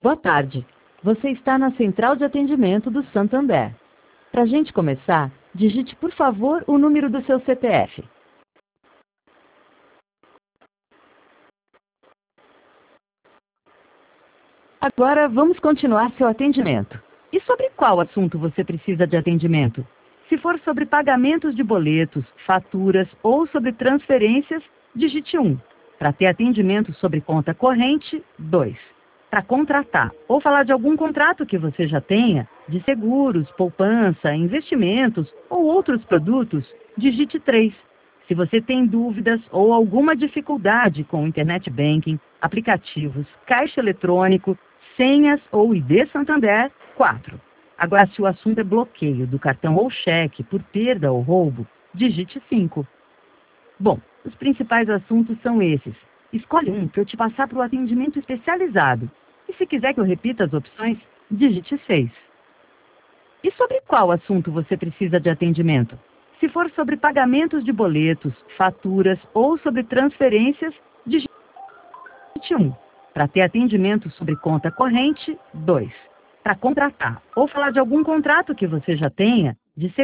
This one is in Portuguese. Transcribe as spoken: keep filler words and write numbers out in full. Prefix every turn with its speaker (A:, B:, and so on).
A: Boa tarde. Você está na central de atendimento do Santander. Para a gente começar, digite, por favor, o número do seu C P F. Agora vamos continuar seu atendimento. E sobre qual assunto você precisa de atendimento? Se for sobre pagamentos de boletos, faturas ou sobre transferências, digite um. Para ter atendimento sobre conta corrente, dois. Para contratar ou falar de algum contrato que você já tenha, de seguros, poupança, investimentos ou outros produtos, digite três. Se você tem dúvidas ou alguma dificuldade com internet banking, aplicativos, caixa eletrônico, senhas ou I D Santander, quatro. Agora, se o assunto é bloqueio do cartão ou cheque por perda ou roubo, digite cinco. Bom, os principais assuntos são esses. Escolhe um para eu te passar para o atendimento especializado. E se quiser que eu repita as opções, digite seis. E sobre qual assunto você precisa de atendimento? Se for sobre pagamentos de boletos, faturas ou sobre transferências, digite um. Para ter atendimento sobre conta corrente, dois. Para contratar ou falar de algum contrato que você já tenha, de